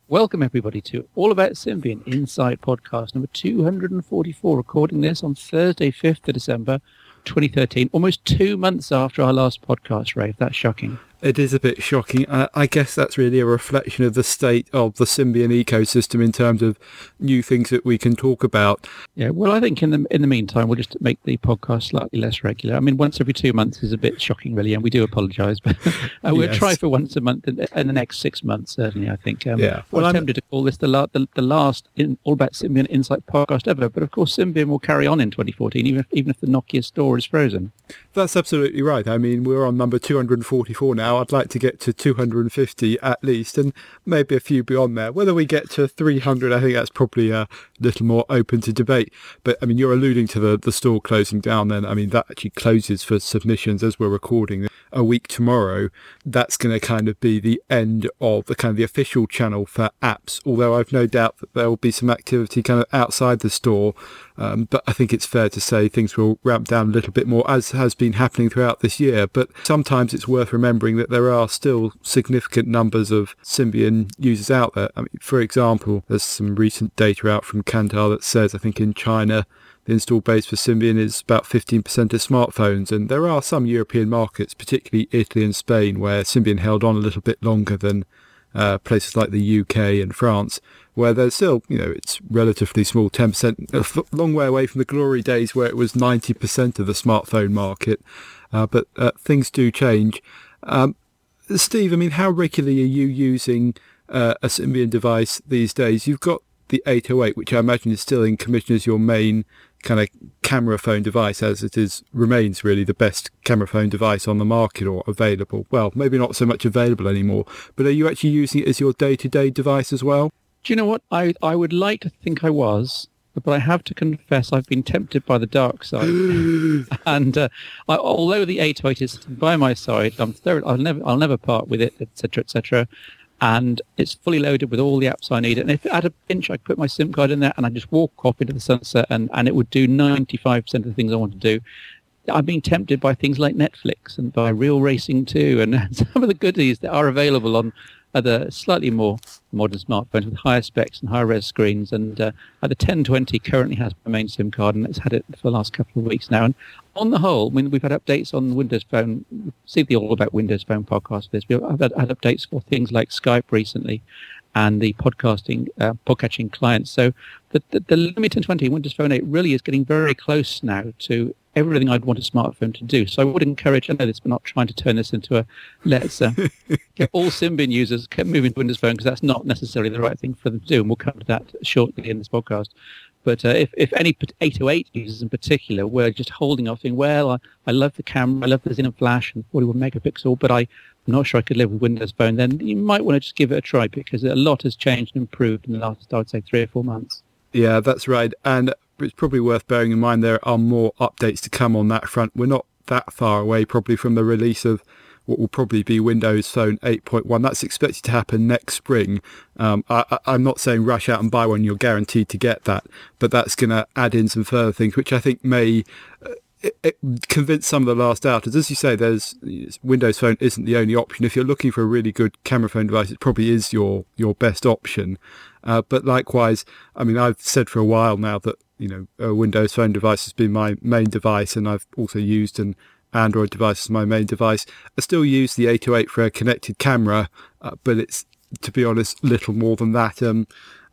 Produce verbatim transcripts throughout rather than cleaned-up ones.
Welcome, everybody, to All About Symbian Inside Podcast number two hundred forty-four. Recording this on Thursday, fifth of December, twenty thirteen, almost two months after our last podcast, Ray. That's shocking. It is a bit shocking. I, I guess that's really a reflection of the state of the Symbian ecosystem in terms of new things that we can talk about. Yeah, well, I think in the in the meantime, we'll just make the podcast slightly less regular. I mean, once every two months is a bit shocking, really, and we do apologise, but uh, we'll yes. try for once a month in the, in the next six months, certainly, I think. Um, yeah. Well, I'm I'm tempted to call this the, la- the, the last in, All About Symbian Insight podcast ever, but of course, Symbian will carry on in twenty fourteen, even if, even if the Nokia store is frozen. That's absolutely right. I mean, we're on number two hundred forty-four now. I'd like to get to two hundred fifty at least, and maybe a few beyond there. Whether we get to three hundred, I think that's probably a little more open to debate. But I mean, you're alluding to the, the store closing down then. I mean, that actually closes for submissions as we're recording a week tomorrow. That's going to kind of be the end of the kind of the official channel for apps, although I've no doubt that there will be some activity kind of outside the store. Um, but I think it's fair to say things will ramp down a little bit more, as has been happening throughout this year. But sometimes it's worth remembering that there are still significant numbers of Symbian users out there. I mean, for example, there's some recent data out from Kantar that says, I think in China, the install base for Symbian is about fifteen percent of smartphones. And there are some European markets, particularly Italy and Spain, where Symbian held on a little bit longer than uh, places like the U K and France, where there's still, you know, it's relatively small, ten percent, a long way away from the glory days where it was ninety percent of the smartphone market. Uh, but uh, things do change. Um, Steve, I mean, how regularly are you using uh, a Symbian device these days? You've got the eight oh eight, which I imagine is still in commission as your main kind of camera phone device, as it is remains really the best camera phone device on the market or available. Well, maybe not so much available anymore, but are you actually using it as your day-to-day device as well? Do you know what? I, I would like to think I was, but I have to confess I've been tempted by the dark side. and uh, I, although the eight oh eight is by my side, I'm third, I'll never I'll never part with it, et cetera, et cetera. And it's fully loaded with all the apps I need. And if at a pinch, I could put my SIM card in there and I just walk off into the sunset, and, and it would do ninety-five percent of the things I want to do. I've been tempted by things like Netflix and by Real Racing two and some of the goodies that are available on other slightly more modern smartphones with higher specs and higher res screens. And uh, the ten twenty currently has my main SIM card, and it's had it for the last couple of weeks now. And on the whole, I mean, we've had updates on Windows Phone. See the All About Windows Phone podcast for this. We've had, had updates for things like Skype recently and the podcasting, uh, podcatching clients. So the, the, the Lumia ten twenty Windows Phone eight really is getting very close now to everything I'd want a smartphone to do. So I would encourage, I know this, but not trying to turn this into a let's uh, get all Symbian users moving to Windows Phone, because that's not necessarily the right thing for them to do. And we'll come to that shortly in this podcast. But uh, if, if any eight oh eight users in particular were just holding off saying, well, I, I love the camera, I love the Xenon Flash and forty-one megapixel, but I, I'm not sure I could live with Windows Phone, then you might want to just give it a try, because a lot has changed and improved in the last, I would say, three or four months. Yeah, that's right. And it's probably worth bearing in mind there are more updates to come on that front. We're not that far away probably from the release of what will probably be Windows Phone eight point one. That's expected to happen next spring. Um, I, I'm not saying rush out and buy one, you're guaranteed to get that, but that's going to add in some further things, which I think may uh, it, it convince some of the last doubters. As you say, there's Windows Phone isn't the only option. If you're looking for a really good camera phone device, it probably is your, your best option. Uh, but likewise, I mean, I've said for a while now that, you know, a Windows Phone device has been my main device, and I've also used an Android device as my main device. I still use the eight oh eight for a connected camera, uh, but it's, to be honest, little more than that. Um,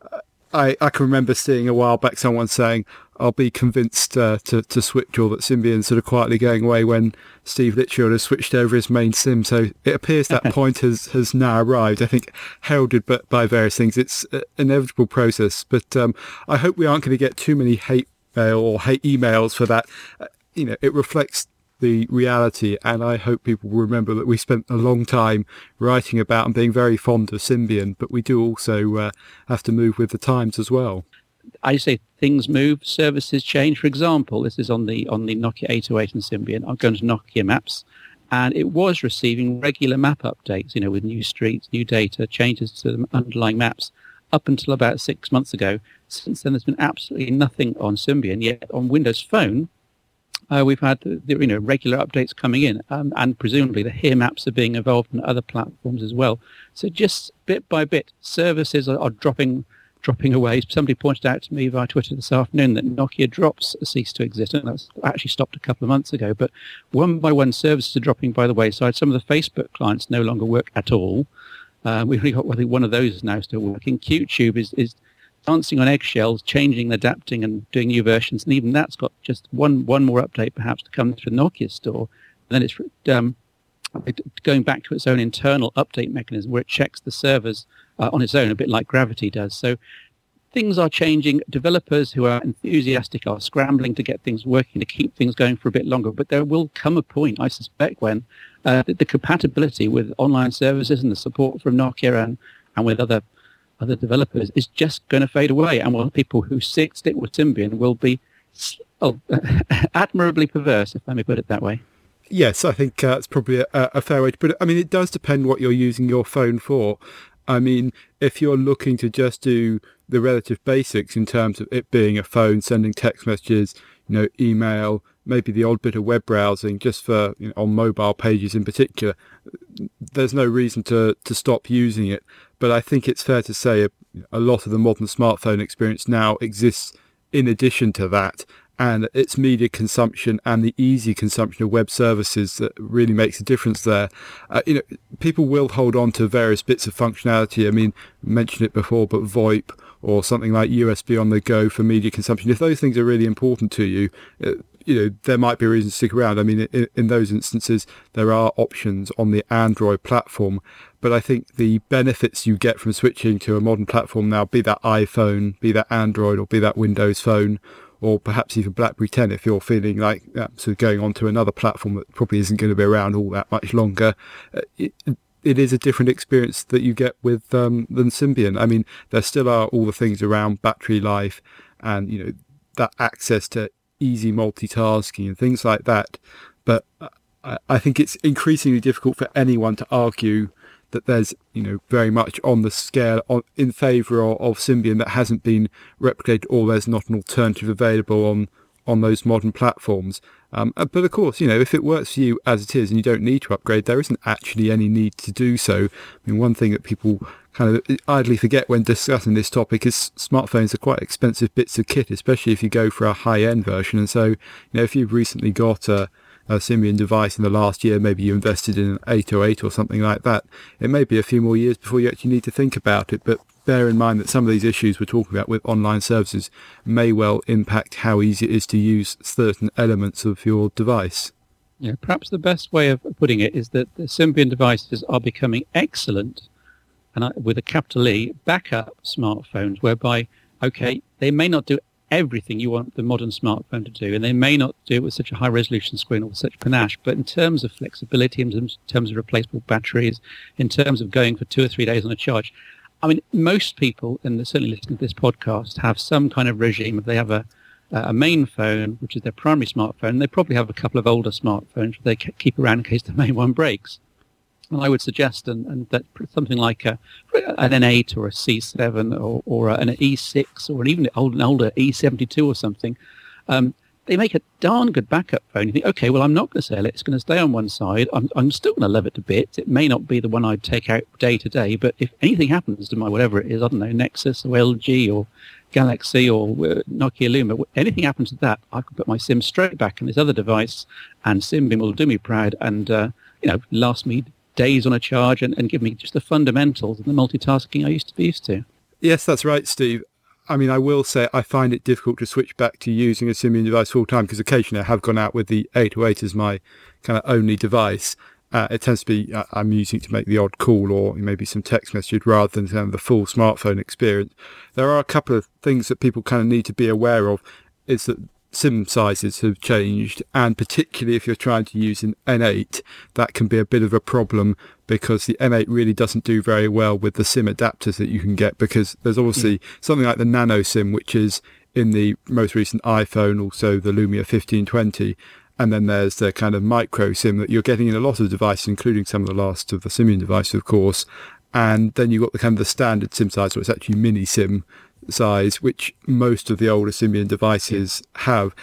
I, I can remember seeing a while back someone saying, I'll be convinced uh, to, to switch, or that Symbian's sort of quietly going away, when Steve Litchfield has switched over his main SIM. So it appears that point has, has now arrived. I think heralded by, by various things. It's an inevitable process, but um, I hope we aren't going to get too many hate mail or hate emails for that. Uh, you know, it reflects the reality, and I hope people will remember that we spent a long time writing about and being very fond of Symbian, but we do also uh, have to move with the times as well. I say things move, services change. For example, this is on the on the Nokia eight oh eight and Symbian. I'm going to Nokia Maps, and it was receiving regular map updates, you know, with new streets, new data, changes to the underlying maps, up until about six months ago. Since then, there's been absolutely nothing on Symbian. Yet on Windows Phone, Uh, we've had the, you know regular updates coming in, um, and presumably the Here maps are being evolved on other platforms as well. So just bit by bit, services are, are dropping dropping away. Somebody pointed out to me via Twitter this afternoon that Nokia Drops ceased to exist, and that's actually stopped a couple of months ago. But one by one, services are dropping by the wayside. Some of the Facebook clients no longer work at all. Uh, we've only got I think one of those is now still working. QTube is is dancing on eggshells, changing, adapting, and doing new versions. And even that's got just one one more update perhaps to come through the Nokia store. And then it's um, going back to its own internal update mechanism where it checks the servers uh, on its own, a bit like Gravity does. So things are changing. Developers who are enthusiastic are scrambling to get things working, to keep things going for a bit longer. But there will come a point, I suspect, when uh, the, the compatibility with online services and the support from Nokia and, and with other other developers is just going to fade away, and well, people who stick, stick with Symbian will be oh, admirably perverse, if I may put it that way. Yes, I think uh, that's probably a, a fair way to put it. I mean, it does depend what you're using your phone for. I mean, if you're looking to just do the relative basics in terms of it being a phone, sending text messages, you know, email, maybe the odd bit of web browsing, just for, you know, on mobile pages in particular, there's no reason to, to stop using it. But I think it's fair to say a, a lot of the modern smartphone experience now exists in addition to that. And it's media consumption and the easy consumption of web services that really makes a difference there. Uh, you know, people will hold on to various bits of functionality. I mean, I mentioned it before, but VoIP or something like U S B on the go for media consumption. If those things are really important to you, uh, you know, there might be a reason to stick around. I mean, in, in those instances, there are options on the Android platform. But I think the benefits you get from switching to a modern platform now, be that iPhone, be that Android, or be that Windows Phone, or perhaps even BlackBerry ten, if you're feeling like uh, sort of going on to another platform that probably isn't going to be around all that much longer, uh, it, it is a different experience that you get with um, than Symbian. I mean, there still are all the things around battery life and, you know, that access to easy multitasking and things like that. But I, I think it's increasingly difficult for anyone to argue that there's, you know, very much on the scale on, in favour of, of Symbian that hasn't been replicated, or there's not an alternative available on, on those modern platforms. Um, but of course, you know, if it works for you as it is and you don't need to upgrade, there isn't actually any need to do so. I mean, one thing that people kind of idly forget when discussing this topic is smartphones are quite expensive bits of kit, especially if you go for a high-end version. And so, you know, if you've recently got a a Symbian device in the last year, maybe you invested in an eight oh eight or something like that, it may be a few more years before you actually need to think about it. But bear in mind that some of these issues we're talking about with online services may well impact how easy it is to use certain elements of your device. Yeah, perhaps the best way of putting it is that the Symbian devices are becoming excellent, and I, with a capital E, backup smartphones, whereby, okay, they may not do everything you want the modern smartphone to do, and they may not do it with such a high resolution screen or with such panache, but in terms of flexibility, in terms of replaceable batteries, in terms of going for two or three days on a charge, I mean, most people, and they're certainly listening to this podcast, have some kind of regime. If they have a a main phone, which is their primary smartphone, they probably have a couple of older smartphones they keep around in case the main one breaks. And I would suggest and, and that something like a, an N eight or a C seven or, or an E six or an even old, an older E seventy-two or something, um, they make a darn good backup phone. You think, okay, well, I'm not going to sell it. It's going to stay on one side. I'm, I'm still going to love it to bits. It may not be the one I'd take out day to day, but if anything happens to my whatever it is, I don't know, Nexus or L G or Galaxy or uh, Nokia Luma, anything happens to that, I can put my SIM straight back in this other device, and Symbian will do me proud and, uh, you know, last me days on a charge and, and give me just the fundamentals and the multitasking I used to be used to. Yes, that's right, Steve. I mean, I will say I find it difficult to switch back to using a Symbian device full time, because occasionally I have gone out with the eight oh eight as my kind of only device. Uh, it tends to be uh, I'm using it to make the odd call or maybe some text message rather than kind of the full smartphone experience. There are a couple of things that people kind of need to be aware of. Is that SIM sizes have changed, and particularly if you're trying to use an N eight, that can be a bit of a problem, because the N eight really doesn't do very well with the SIM adapters that you can get, because there's obviously mm. something like the Nano SIM, which is in the most recent iPhone, also the Lumia fifteen twenty, and then there's the kind of micro SIM that you're getting in a lot of devices, including some of the last of the Symbian devices, of course, and then you've got the kind of the standard SIM size, so it's actually mini SIM size, which most of the older Symbian devices yeah. have.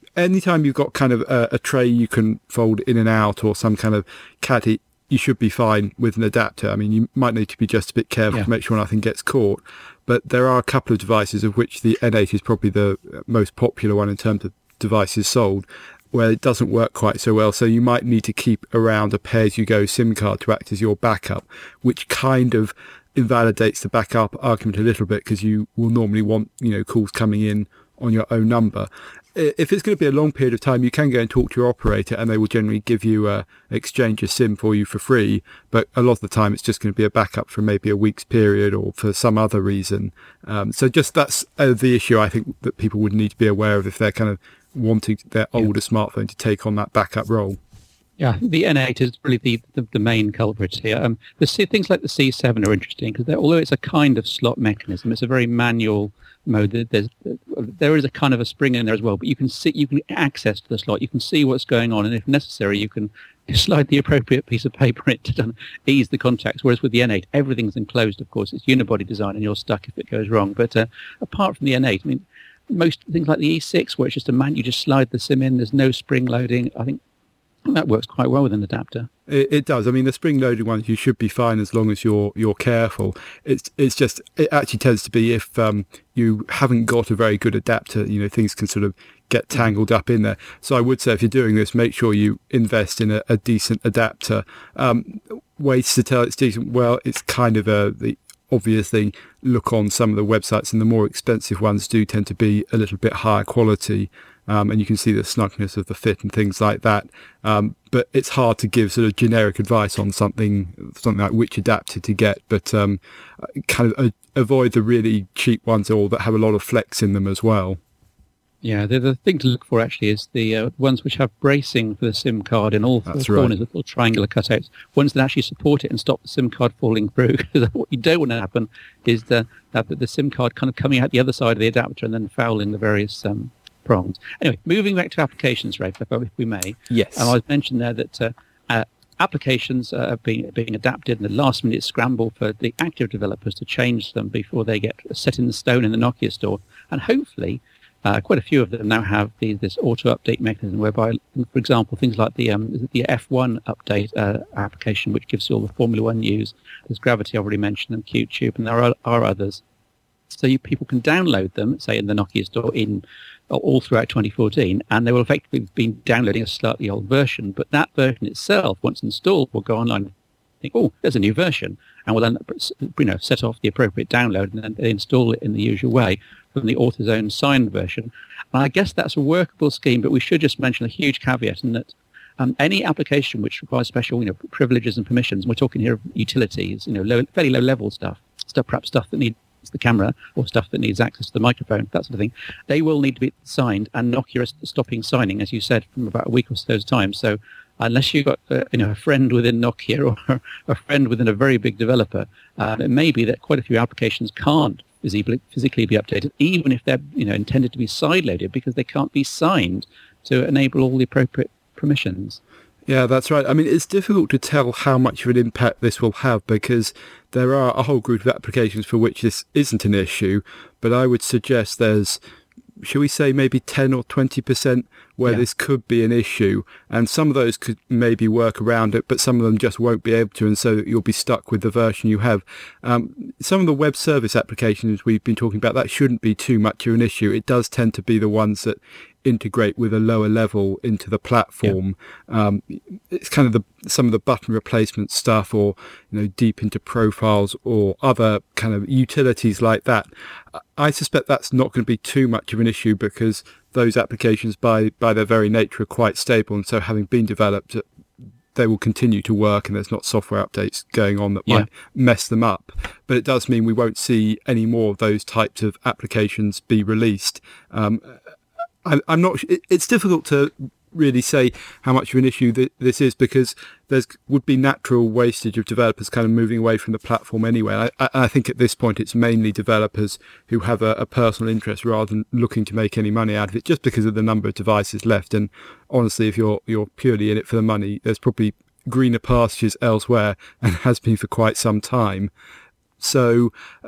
anytime you've got kind of a, a tray you can fold in and out or some kind of caddy, you should be fine with an adapter. I mean, you might need to be just a bit careful yeah. to make sure nothing gets caught. But there are a couple of devices, of which the N eight is probably the most popular one in terms of devices sold, where it doesn't work quite so well. So you might need to keep around a pay-as-you-go SIM card to act as your backup, which kind of invalidates the backup argument a little bit, because you will normally want, you know, calls coming in on your own number. If it's going to be a long period of time, you can go and talk to your operator, and they will generally give you a exchange a SIM for you for free. But a lot of the time, it's just going to be a backup for maybe a week's period or for some other reason. Um, so just that's uh, the issue I think that people would need to be aware of if they're kind of wanting their yeah. older smartphone to take on that backup role. Yeah, the N eight is really the, the, the main culprit here. Um, the C, things like the C seven are interesting because although it's a kind of slot mechanism, it's a very manual mode. There's there is a kind of a spring in there as well, but you can see you can access to the slot. You can see what's going on, and if necessary, you can slide the appropriate piece of paper in to ease the contacts. Whereas with the N eight, everything's enclosed. Of course, it's unibody design, and you're stuck if it goes wrong. But uh, apart from the N eight, I mean, most things like the E six, where it's just a man, you just slide the SIM in. There's no spring loading. I think that works quite well with an adapter. It, it does. I mean, the spring-loaded ones, you should be fine as long as you're you're careful. It's it's just it actually tends to be if um, you haven't got a very good adapter, you know, things can sort of get tangled up in there. So I would say if you're doing this, make sure you invest in a, a decent adapter. Um, ways to tell it's decent. Well, it's kind of a the obvious thing. Look on some of the websites, and the more expensive ones do tend to be a little bit higher quality. Um, and you can see the snugness of the fit and things like that. Um, but it's hard to give sort of generic advice on something, something like which adapter to get. But um, kind of uh, avoid the really cheap ones or that have a lot of flex in them as well. Yeah, the, the thing to look for actually is the uh, ones which have bracing for the SIM card in all four That's corners, right. with little triangular cutouts. Ones that actually support it and stop the SIM card falling through. Because what you don't want to happen is the, that the SIM card kind of coming out the other side of the adapter and then fouling the various um, prongs. Anyway, moving back to applications, Ray, if we may. Yes. And I mentioned there that uh, uh, applications are being, being adapted in the last minute scramble for the active developers to change them before they get set in the stone in the Nokia store. And hopefully, uh, quite a few of them now have the, this auto-update mechanism whereby, for example, things like the um, the F one update uh, application, which gives you all the Formula One news. There's Gravity, I've already mentioned, and QTube, and there are, are others. So you, people can download them, say, in the Nokia store in all throughout twenty fourteen, and they will effectively be downloading a slightly old version. But that version itself, once installed, will go online and think, oh, there's a new version, and will then, you know, set off the appropriate download, and then they install it in the usual way from the author's own signed version. And I guess that's a workable scheme, but we should just mention a huge caveat in that um, any application which requires special, you know, privileges and permissions, we're talking here of utilities, you know, low, fairly low-level stuff, stuff perhaps stuff that needs the camera or stuff that needs access to the microphone, that sort of thing, they will need to be signed, and Nokia is stopping signing, as you said, from about a week or so's time. So unless you've got uh, you know, a friend within Nokia or a friend within a very big developer, uh, it may be that quite a few applications can't physically, physically be updated, even if they're, you know, intended to be side-loaded, because they can't be signed to enable all the appropriate permissions. Yeah, that's right. I mean, it's difficult to tell how much of an impact this will have, because there are a whole group of applications for which this isn't an issue, but I would suggest there's, shall we say, maybe ten or twenty percent where yeah. this could be an issue, and some of those could maybe work around it, but some of them just won't be able to, and so you'll be stuck with the version you have. Um, some of the web service applications we've been talking about, that shouldn't be too much of an issue. It does tend to be the ones that integrate with a lower level into the platform. Yeah. Um, it's kind of the some of the button replacement stuff, or, you know, deep into profiles or other kind of utilities like that. I suspect that's not going to be too much of an issue, because those applications by by their very nature are quite stable, and so having been developed, they will continue to work, and there's not software updates going on that might yeah. mess them up. But it does mean we won't see any more of those types of applications be released. Um, I, I'm not. It's difficult to really say how much of an issue th- this is, because there's would be natural wastage of developers kind of moving away from the platform anyway. I, I think at this point it's mainly developers who have a, a personal interest rather than looking to make any money out of it, just because of the number of devices left. And honestly, if you're you're purely in it for the money, there's probably greener pastures elsewhere, and has been for quite some time. So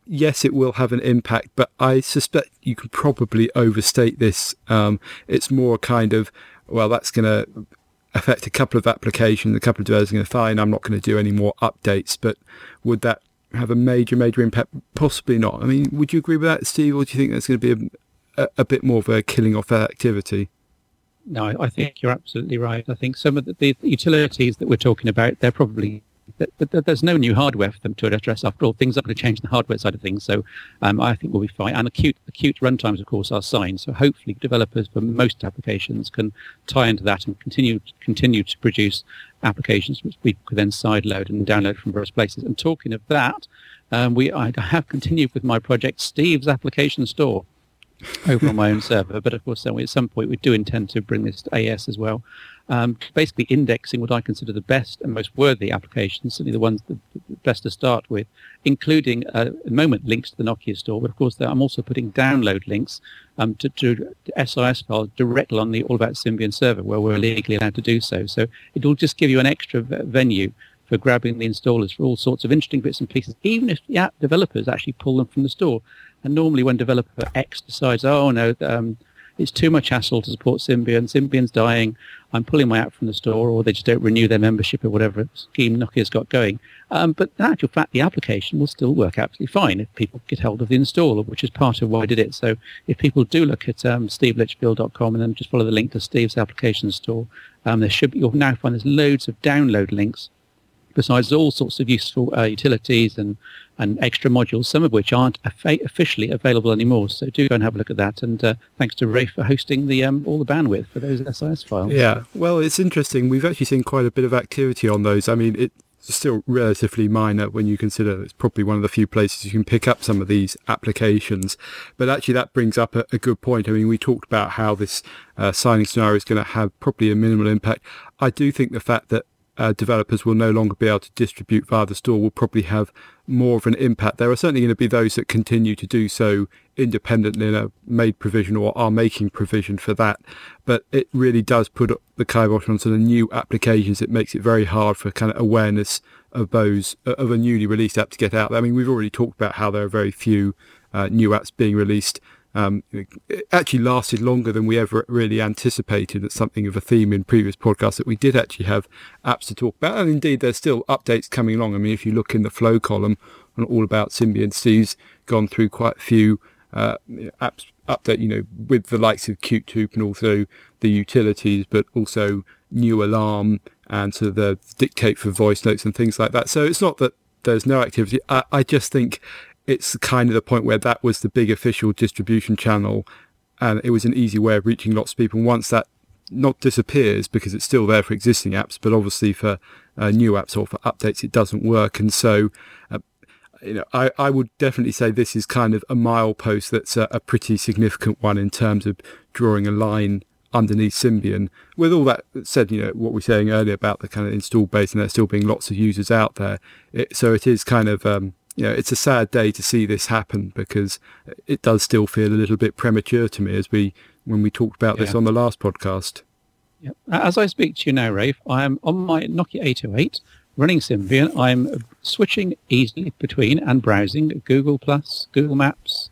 yes, it will have an impact, but I suspect you can probably overstate this. Um, it's more kind of, well, that's going to affect a couple of applications, a couple of developers are going to fine, I'm not going to do any more updates, but would that have a major, major impact? Possibly not. I mean, would you agree with that, Steve, or do you think that's going to be a, a, a bit more of a killing off that activity? No, I, I think you're absolutely right. I think some of the, the utilities that we're talking about, they're probably, th- th- there's no new hardware for them to address. After all, things are going to change the hardware side of things, so um, I think we'll be fine. And acute, acute runtimes, of course, are signed, so hopefully developers for most applications can tie into that and continue continue to produce applications which we could then sideload and download from various places. And talking of that, um, we I have continued with my project, Steve's Application Store, over on my own server, but of course then we, at some point we do intend to bring this to A S as well, um, basically indexing what I consider the best and most worthy applications, certainly the ones that the best to start with, including uh, at the moment links to the Nokia store, but of course I'm also putting download links um, to, to, to S I S files directly on the All About Symbian server where we're legally allowed to do so. So it'll just give you an extra v- venue for grabbing the installers for all sorts of interesting bits and pieces, even if the app developers actually pull them from the store. And normally when developer X decides, oh no, um, it's too much hassle to support Symbian, Symbian's dying, I'm pulling my app from the store, or they just don't renew their membership or whatever scheme Nokia's got going. Um, but in actual fact, the application will still work absolutely fine if people get hold of the installer, which is part of why I did it. So if people do look at um, steve litchfield dot com and then just follow the link to Steve's application store, um, there should be, you'll now find there's loads of download links, besides all sorts of useful uh, utilities and, and extra modules, some of which aren't affa- officially available anymore. So do go and have a look at that. And uh, thanks to Rafe for hosting the um, all the bandwidth for those S I S files. Yeah, well, it's interesting. We've actually seen quite a bit of activity on those. I mean, it's still relatively minor when you consider it's probably one of the few places you can pick up some of these applications. But actually that brings up a, a good point. I mean, we talked about how this uh, signing scenario is going to have probably a minimal impact. I do think the fact that Uh, developers will no longer be able to distribute via the store will probably have more of an impact. There are certainly going to be those that continue to do so independently and have made provision or are making provision for that. But it really does put the kibosh on sort of new applications. It makes it very hard for kind of awareness of those, of a newly released app to get out there. I mean, we've already talked about how there are very few uh, new apps being released. Um, it actually lasted longer than we ever really anticipated. It's something of a theme in previous podcasts that we did actually have apps to talk about. And indeed, there's still updates coming along. I mean, if you look in the flow column on All About Symbian, Steve's gone through quite a few uh, apps update, you know, with the likes of QTube and also the utilities, but also New Alarm and sort of the dictate for voice notes and things like that. So it's not that there's no activity. I, I just think it's kind of the point where that was the big official distribution channel and it was an easy way of reaching lots of people. Once that not disappears because it's still there for existing apps, but obviously for uh, new apps or for updates, it doesn't work. And so, uh, you know, I, I would definitely say this is kind of a milepost that's a, a pretty significant one in terms of drawing a line underneath Symbian. With all that said, you know, what we were saying earlier about the kind of install base and there still being lots of users out there. It, so it is kind of, um, you know, it's a sad day to see this happen because it does still feel a little bit premature to me as we, when we talked about yeah. this on the last podcast. Yep. As I speak to you now, Rafe, I am on my Nokia eight oh eight running Symbian. I'm switching easily between and browsing Google Plus, Google Maps,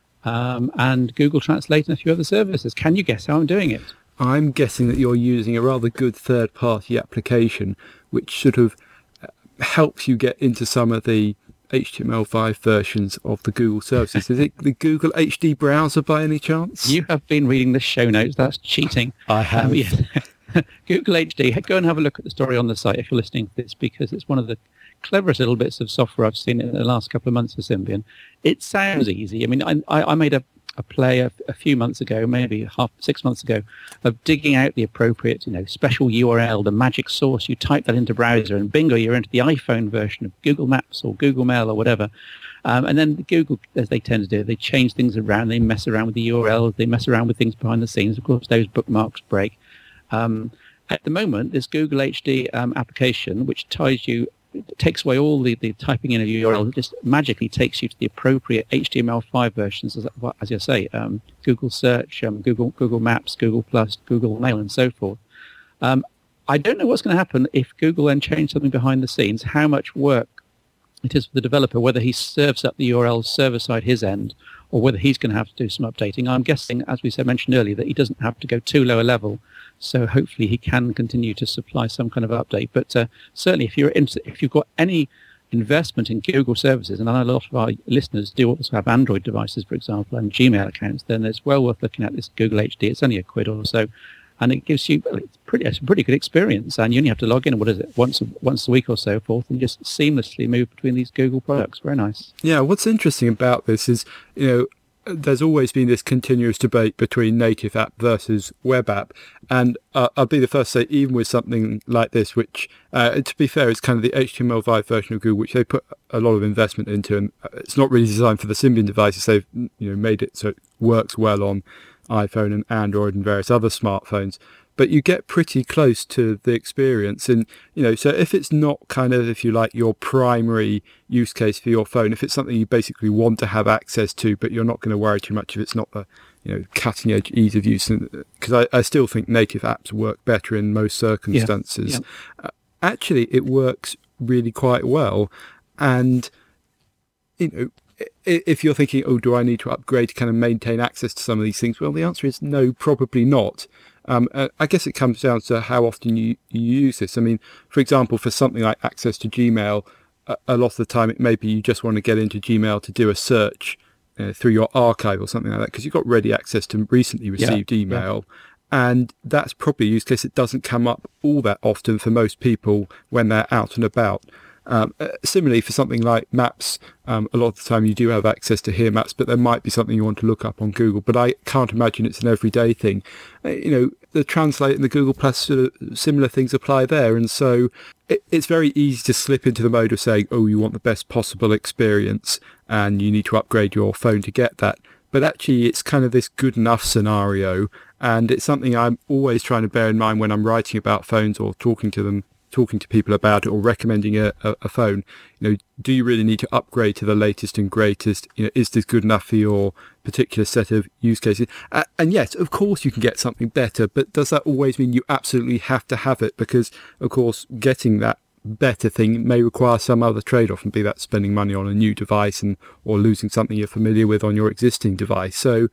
um, and Google Translate and a few other services. Can you guess how I'm doing it? I'm guessing that you're using a rather good third-party application which sort of helps you get into some of the H T M L five versions of the Google services. Is it the Google H D browser by any chance? You have been reading the show notes. That's cheating. I have. Um, yeah. Google H D. Go and have a look at the story on the site if you're listening to this, because it's one of the cleverest little bits of software I've seen in the last couple of months for Symbian. It sounds easy. I mean, I, I made a, a play a, a few months ago, maybe half six months ago, of digging out the appropriate, you know, special U R L, the magic source. You type that into browser, and bingo, you're into the iPhone version of Google Maps or Google Mail or whatever. Um, and then Google, as they tend to do, they change things around. They mess around with the U R Ls. They mess around with things behind the scenes. Of course, those bookmarks break. Um, at the moment, this Google H D um, application, which ties you, it takes away all the, the typing in of U R L, it just magically takes you to the appropriate H T M L five versions, as, as I say, um, Google Search, um, Google Google Maps, Google Plus, Google Mail, and so forth. Um, I don't know what's going to happen if Google then change something behind the scenes, how much work it is for the developer, whether he serves up the U R L server side his end, or whether he's going to have to do some updating. I'm guessing, as we said mentioned earlier, that he doesn't have to go too low a level, so hopefully he can continue to supply some kind of update. But uh, certainly, if you're in, if you've got any investment in Google services, and I know a lot of our listeners do also have Android devices, for example, and Gmail accounts, then it's well worth looking at this Google H D. It's only a quid or so, and it gives you well, it's pretty it's a pretty good experience. And you only have to log in, what is it, once a, once a week or so forth, and just seamlessly move between these Google products. Very nice. Yeah, what's interesting about this is, you know, there's always been this continuous debate between native app versus web app. And uh, I'll be the first to say, even with something like this, which, uh, to be fair, is kind of the H T M L five version of Google, which they put a lot of investment into, and it's not really designed for the Symbian devices. They've, you know, made it so it works well on iPhone and Android and various other smartphones. But you get pretty close to the experience. And, you know, so if it's not kind of, if you like, your primary use case for your phone, if it's something you basically want to have access to, but you're not going to worry too much if it's not the, you know, cutting edge ease of use. Because I, I still think native apps work better in most circumstances. Yeah. Yeah. Uh, actually, it works really quite well. And, you know, if you're thinking, oh, do I need to upgrade to kind of maintain access to some of these things? Well, the answer is no, probably not. Um, uh, I guess it comes down to how often you, you use this. I mean, for example, for something like access to Gmail, a, a lot of the time it may be you just want to get into Gmail to do a search uh, through your archive or something like that, because you've got ready access to recently received yeah, email. Yeah. And that's probably a use case that doesn't come up all that often for most people when they're out and about. Um, uh, similarly, for something like maps, um, a lot of the time you do have access to Here Maps, but there might be something you want to look up on Google. But I can't imagine it's an everyday thing. Uh, you know, the Translate and the Google Plus sort of similar things apply there, and so it, it's very easy to slip into the mode of saying, "Oh, you want the best possible experience, and you need to upgrade your phone to get that." But actually, it's kind of this good enough scenario, and it's something I'm always trying to bear in mind when I'm writing about phones or talking to them. talking to people about it or recommending a, a, a phone. You know, do you really need to upgrade to the latest and greatest? You know, is this good enough for your particular set of use cases? Uh, and yes, of course you can get something better, but does that always mean you absolutely have to have it? Because, of course, getting that better thing may require some other trade-off, and be that spending money on a new device and or losing something you're familiar with on your existing device. So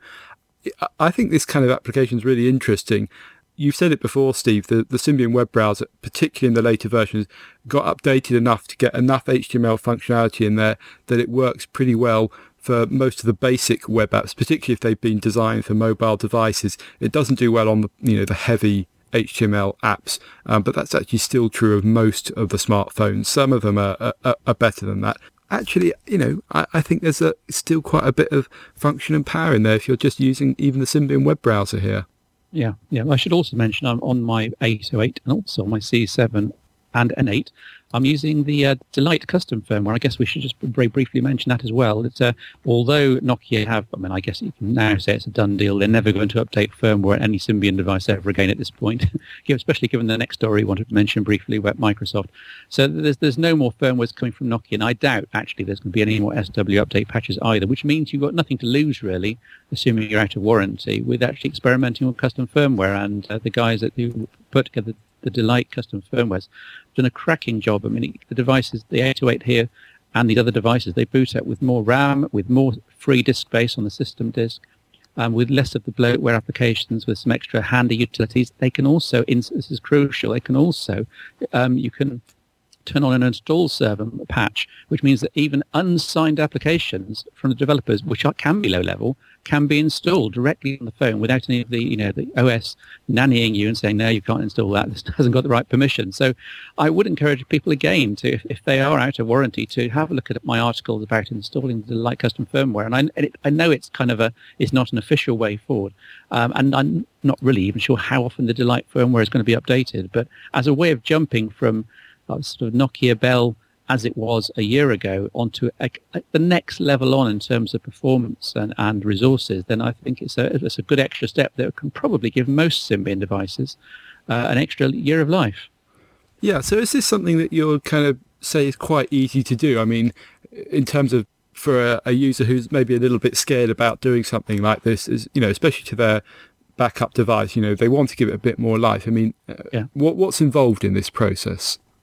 I think this kind of application is really interesting. You've said it before, Steve, the, the Symbian web browser, particularly in the later versions, got updated enough to get enough H T M L functionality in there that it works pretty well for most of the basic web apps, particularly if they've been designed for mobile devices. It doesn't do well on the, you know, the heavy H T M L apps, um, but that's actually still true of most of the smartphones. Some of them are, are, are better than that. Actually, you know, I, I think there's a, still quite a bit of function and power in there if you're just using even the Symbian web browser here. Yeah, yeah. I should also mention I'm on my eight oh eight and also on my C seven and N eight. I'm using the uh, Delight custom firmware. I guess we should just very briefly mention that as well. It's uh, although Nokia have, I mean, I guess you can now say it's a done deal. They're never going to update firmware on any Symbian device ever again at this point, especially given the next story we wanted to mention briefly about Microsoft. So there's there's no more firmwares coming from Nokia, and I doubt actually there's going to be any more S W update patches either, which means you've got nothing to lose really, assuming you're out of warranty, with actually experimenting with custom firmware. And uh, the guys that do put together the Delight custom firmwares done a cracking job. I mean, the devices, the eight oh eight here and the other devices, they boot up with more RAM, with more free disk space on the system disk, um, with less of the bloatware applications, with some extra handy utilities. They can also, this is crucial, they can also, um, you can turn on an install server patch, which means that even unsigned applications from the developers, which are, can be low level, can be installed directly on the phone without any of the, you know, the O S nannying you and saying, no, you can't install that. This hasn't got the right permission. So I would encourage people again to, if, if they are out of warranty, to have a look at my articles about installing the Delight custom firmware. And I, and it, I know it's kind of a, it's not an official way forward. Um, and I'm not really even sure how often the Delight firmware is going to be updated. But as a way of jumping from uh, sort of Nokia Bell as it was a year ago onto a, a, the next level on in terms of performance and, and resources, then I think it's a, it's a good extra step that can probably give most Symbian devices uh, an extra year of life. Yeah, so is this something that you'll kind of say is quite easy to do? I mean, in terms of for a, a user who's maybe a little bit scared about doing something like this, is, you know, especially to their backup device, you know, they want to give it a bit more life. I mean, uh, yeah. what what's involved in this process?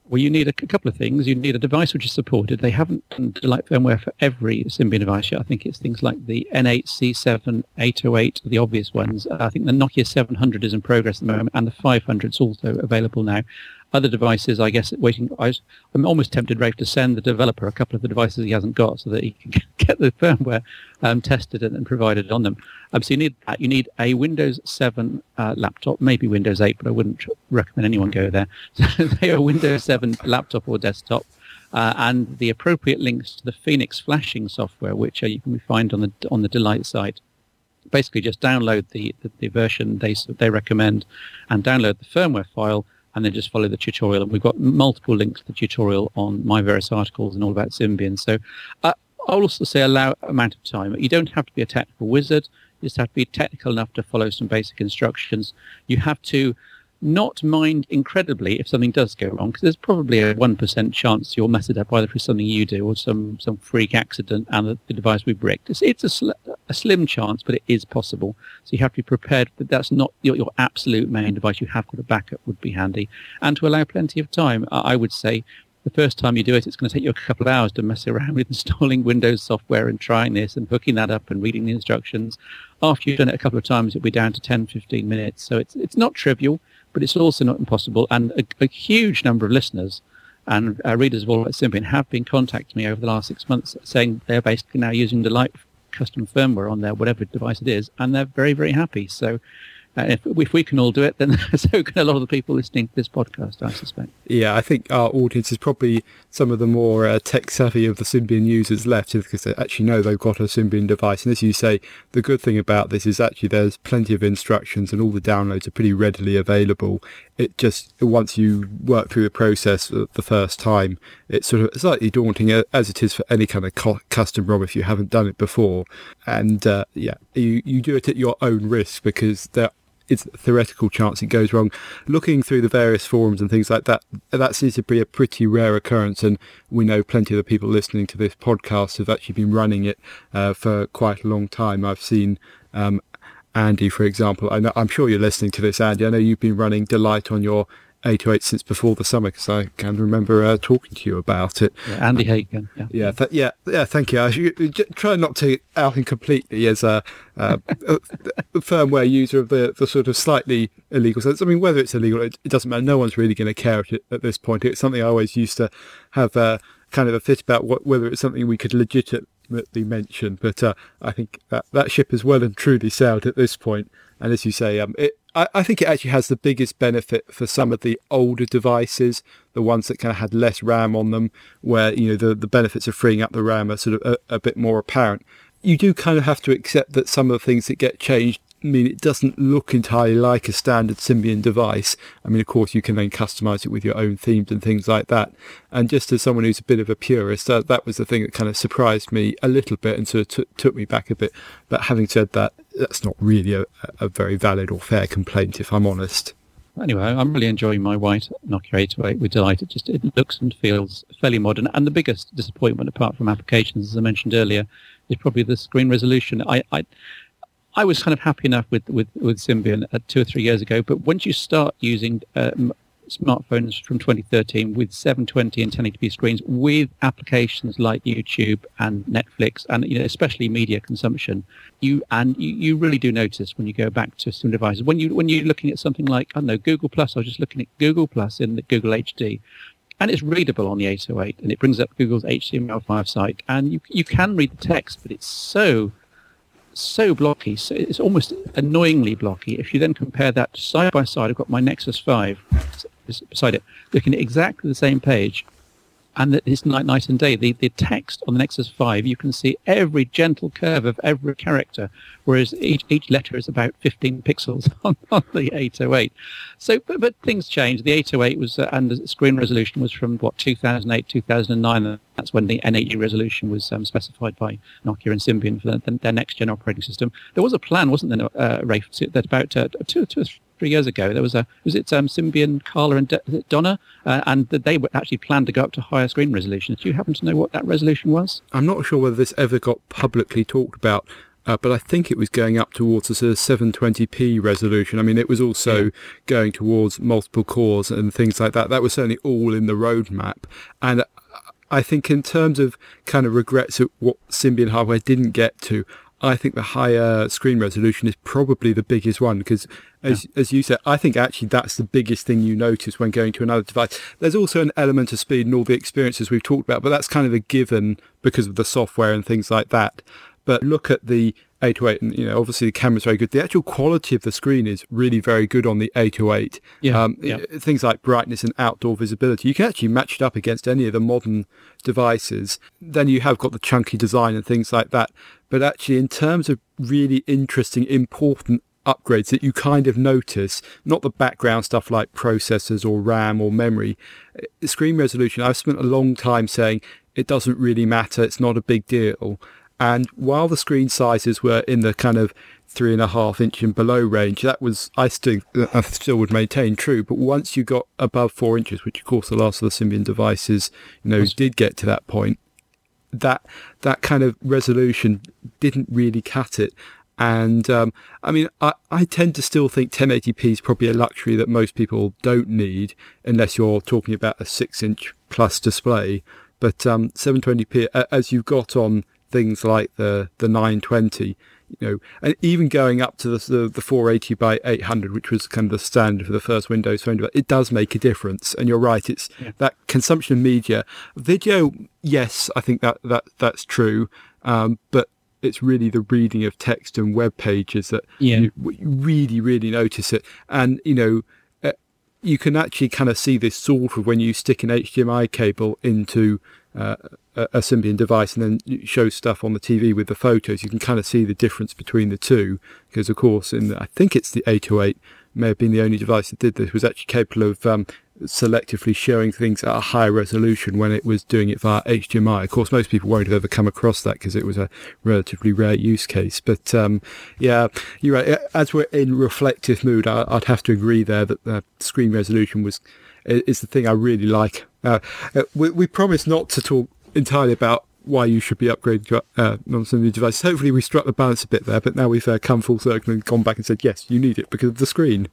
Well, you need a, a couple of things. You need a device which is supported. They haven't done Delight firmware for every Symbian device yet. I think it's things like the N eight, C seven, eight oh eight, the obvious ones. I think the Nokia seven hundred is in progress at the moment, and the five hundred is also available now. Other devices, I guess, waiting. I was, I'm almost tempted, Rafe, to send the developer a couple of the devices he hasn't got so that he can get the firmware um, tested and, and provided on them. Um, so you need that. You need a Windows seven uh, laptop, maybe Windows eight, but I wouldn't recommend anyone go there. So they are Windows seven laptop or desktop, uh, and the appropriate links to the Phoenix flashing software, which uh, you can find on the on the Delight site. Basically, just download the, the, the version they they recommend, and download the firmware file, and then just follow the tutorial. And we've got multiple links to the tutorial on my various articles and all about Symbian. So uh, I'll also say allow amount of time. You don't have to be a technical wizard. You just have to be technical enough to follow some basic instructions. You have to not mind incredibly if something does go wrong, because there's probably a one percent chance you'll mess it up either for something you do or some, some freak accident and the, the device will be bricked. It's, it's a, sl- a slim chance, but it is possible. So you have to be prepared that that's not your, your absolute main device. You have got a backup would be handy. And to allow plenty of time, I would say the first time you do it, it's going to take you a couple of hours to mess around with installing Windows software and trying this and hooking that up and reading the instructions. After you've done it a couple of times, it'll be down to ten, fifteen minutes. So it's it's not trivial, but it's also not impossible. And a, a huge number of listeners and uh, readers of All About Symbian have been contacting me over the last six months saying they're basically now using Delight custom firmware on their whatever device it is, and they're very, very happy. So uh, if, if we can all do it, then so can a lot of the people listening to this podcast, I suspect. Yeah, I think our audience is probably some of the more uh, tech-savvy of the Symbian users left, because they actually know they've got a Symbian device. And as you say, the good thing about this is actually there's plenty of instructions and all the downloads are pretty readily available. It just, once you work through the process the first time, it's sort of slightly daunting, as it is for any kind of co- custom ROM if you haven't done it before. And uh, yeah, you, you do it at your own risk, because there it's a theoretical chance it goes wrong. Looking through the various forums and things like that, that seems to be a pretty rare occurrence, and we know plenty of the people listening to this podcast have actually been running it uh, for quite a long time. I've seen um, Andy, for example. I know, I'm sure you're listening to this, Andy. I know you've been running Delight on your eight oh eight since before the summer, because I can remember uh, talking to you about it. Yeah, Andy Hagen. Yeah, yeah, th- yeah, yeah. Thank you. I should, try not to out him completely as a, uh, a, a firmware user of the, the sort of slightly illegal sense. I mean, whether it's illegal, it, it doesn't matter. No one's really going to care at, it, at this point. It's something I always used to have uh, kind of a fit about what, whether it's something we could legitimately mention. But uh, I think that, that ship has well and truly sailed at this point. And as you say, um, it. I think it actually has the biggest benefit for some of the older devices, the ones that kind of had less RAM on them, where, you know, the, the benefits of freeing up the RAM are sort of a, a bit more apparent. You do kind of have to accept that some of the things that get changed mean it doesn't look entirely like a standard Symbian device. I mean, of course, you can then customize it with your own themes and things like that. And just as someone who's a bit of a purist, uh, that was the thing that kind of surprised me a little bit and sort of t- took me back a bit. But having said that, that's not really a, a very valid or fair complaint, if I'm honest. Anyway, I'm really enjoying my white Nokia eight oh eight with Delight. It just it looks and feels fairly modern. And the biggest disappointment, apart from applications, as I mentioned earlier, is probably the screen resolution. I, I I was kind of happy enough with, with, with Symbian uh, two or three years ago, but once you start using uh, m- smartphones from twenty thirteen with seven twenty and ten eighty p screens with applications like YouTube and Netflix and, you know, especially media consumption, you and you, you really do notice when you go back to some devices. When you when you're looking at something like, I don't know, Google Plus, I was just looking at Google Plus in the Google H D. And it's readable on the eight oh eight, and it brings up Google's H T M L five site, and you you can read the text, but it's so so blocky, so it's almost annoyingly blocky. If you then compare that side by side, I've got my Nexus five beside it, looking at exactly the same page, and it's night, night and day. The, the text on the Nexus five, you can see every gentle curve of every character, whereas each, each letter is about fifteen pixels on, on the eight oh eight. So, but, but things changed. The eight oh eight was, uh, and the screen resolution was from, what, two thousand eight, two thousand nine. That's when the N eighty resolution was um, specified by Nokia and Symbian for the, their next-gen operating system. There was a plan, wasn't there, uh, Rafe, that about uh, two, two or three years ago, there was a, was it um, Symbian, Carla and D- Donna, uh, and they were actually planned to go up to higher screen resolution. Do you happen to know what that resolution was? I'm not sure whether this ever got publicly talked about. Uh, but I think it was going up towards a sort of seven twenty p resolution. I mean, it was also yeah. going towards multiple cores and things like that. That was certainly all in the roadmap. And I think in terms of kind of regrets at what Symbian hardware didn't get to, I think the higher screen resolution is probably the biggest one, because as yeah. as you said, I think actually that's the biggest thing you notice when going to another device. There's also an element of speed and all the experiences we've talked about, but that's kind of a given because of the software and things like that. But look at the eight oh eight, and you know, obviously the camera's very good. The actual quality of the screen is really very good on the eight oh eight. Yeah, um, yeah. Things like brightness and outdoor visibility, you can actually match it up against any of the modern devices. Then you have got the chunky design and things like that. But actually, in terms of really interesting, important upgrades that you kind of notice, not the background stuff like processors or RAM or memory, screen resolution, I've spent a long time saying it doesn't really matter, it's not a big deal. And while the screen sizes were in the kind of three and a half inch and below range, that was, I still, I still would maintain true. But once you got above four inches, which of course the last of the Symbian devices, you know, did get to that point, that that kind of resolution didn't really cut it. And um, I mean, I, I tend to still think ten eighty p is probably a luxury that most people don't need unless you're talking about a six inch plus display. But um, seven twenty p, as you've got on things like the the nine twenty, you know, and even going up to the the, the four eighty by eight hundred, which was kind of the standard for the first Windows phone device, it does make a difference. And you're right, it's yeah. that consumption of media, video. Yes, I think that that that's true, um, but it's really the reading of text and web pages that yeah. you, you really really notice it. And you know, uh, you can actually kind of see this sort of when you stick an H D M I cable into uh, a, a Symbian device and then you show stuff on the T V with the photos. You can kind of see the difference between the two, because of course in the, I think it's the eight oh eight may have been the only device that did this, was actually capable of um, selectively showing things at a higher resolution when it was doing it via H D M I. Of course, most people won't have ever come across that because it was a relatively rare use case. But um, yeah, you're right. As we're in reflective mood, I, I'd have to agree there that the screen resolution was is the thing I really like. Uh, we, we promised not to talk entirely about why you should be upgrading to uh, non-Symbian devices. Hopefully we struck the balance a bit there, but now we've uh, come full circle and gone back and said, yes, you need it because of the screen.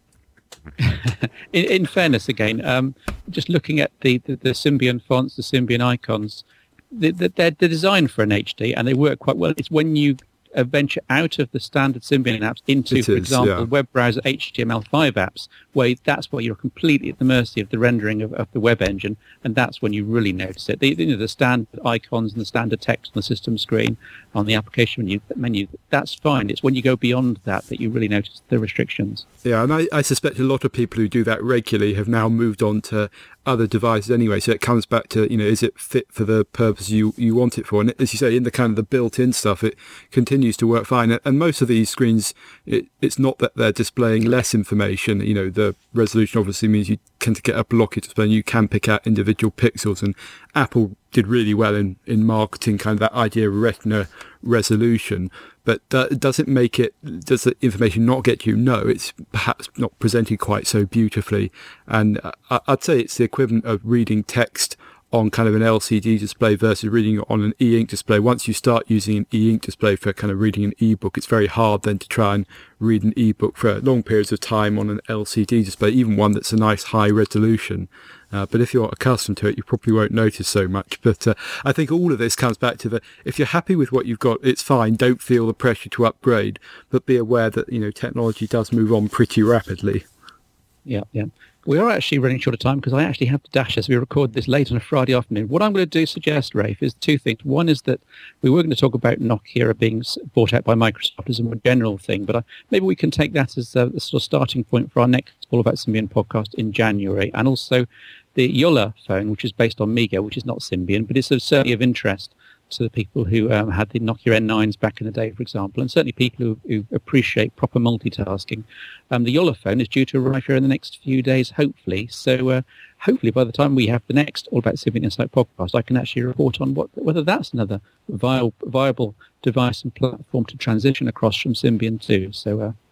in, in fairness, again, um, just looking at the, the, the Symbian fonts, the Symbian icons, the, the, they're, they're designed for an H D and they work quite well. It's when you uh, venture out of the standard Symbian apps into, it for is, example, yeah. web browser H T M L five apps, where that's where you're completely at the mercy of the rendering of, of the web engine, and that's when you really notice it. The, you know, the standard icons and the standard text on the system screen, on the application menu, menu, that's fine. It's when you go beyond that that you really notice the restrictions. Yeah, and I, I suspect a lot of people who do that regularly have now moved on to other devices anyway, so it comes back to, you know, is it fit for the purpose you, you want it for? And as you say, in the kind of the built-in stuff, it continues to work fine. And most of these screens, it, it's not that they're displaying less information. You know, the resolution obviously means you tend to get a blocky display and you can pick out individual pixels, and Apple did really well in, in marketing kind of that idea of retina resolution. But uh, does it make it, does the information not get you? No, it's perhaps not presented quite so beautifully. And uh, I'd say it's the equivalent of reading text on kind of an L C D display versus reading it on an e-ink display. Once you start using an e-ink display for kind of reading an e-book, it's very hard then to try and read an e-book for long periods of time on an L C D display, even one that's a nice high resolution. Uh, but if you're accustomed to it, you probably won't notice so much. But uh, I think all of this comes back to the, if you're happy with what you've got, it's fine. Don't feel the pressure to upgrade, but be aware that, you know, technology does move on pretty rapidly. Yeah, yeah. We are actually running short of time because I actually have to dash as we record this late on a Friday afternoon. What I'm going to do, suggest, Rafe, is two things. One is that we were going to talk about Nokia being bought out by Microsoft as a more general thing, but I, maybe we can take that as a, a sort of starting point for our next All About Symbian podcast in January. And also the Yola phone, which is based on Miga, which is not Symbian, but it's certainly of interest to the people who um, had the Nokia N nines back in the day, for example, and certainly people who, who appreciate proper multitasking. Um, the Yola phone is due to arrive here in the next few days, hopefully. So uh, hopefully by the time we have the next All About Symbian Insight podcast, I can actually report on what, whether that's another viable, viable device and platform to transition across from Symbian to. So uh,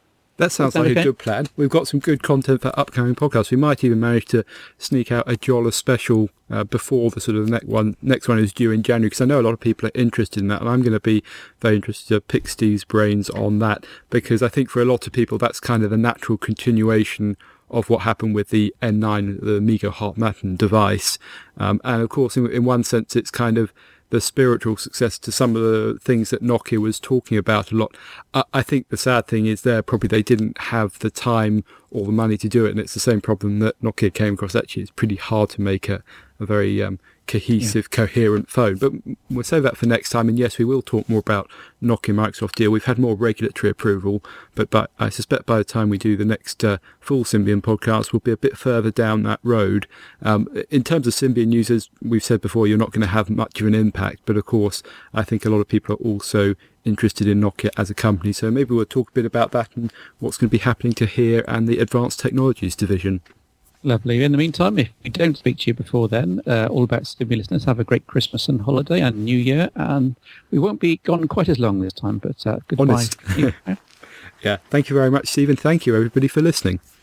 That sounds Sound like okay? a good plan. We've got some good content for upcoming podcasts. We might even manage to sneak out a Jolla special uh, before the sort of next one next one is due in January, because I know a lot of people are interested in that, and I'm going to be very interested to pick Steve's brains on that, because I think for a lot of people that's kind of the natural continuation of what happened with the N nine, the Amiga Heart Matten device. Um, and of course, in, in one sense, it's kind of the spiritual success to some of the things that Nokia was talking about a lot. I, I think the sad thing is there, probably they didn't have the time or the money to do it. And it's the same problem that Nokia came across. Actually, it's pretty hard to make a, a very um, cohesive, yeah. coherent phone. But we'll save that for next time. And yes, we will talk more about Nokia Microsoft deal. We've had more regulatory approval, but, but I suspect by the time we do the next uh, full Symbian podcast, we'll be a bit further down that road. Um, in terms of Symbian users, we've said before, you're not going to have much of an impact. But of course, I think a lot of people are also interested in Nokia as a company. So maybe we'll talk a bit about that and what's going to be happening to here and the Advanced Technologies division. Lovely. In the meantime, if we don't speak to you before then, uh, all about Symbian listeners, have a great Christmas and holiday and New Year. And we won't be gone quite as long this time, but uh, goodbye. Honest. Yeah. Thank you very much, Stephen. Thank you, everybody, for listening.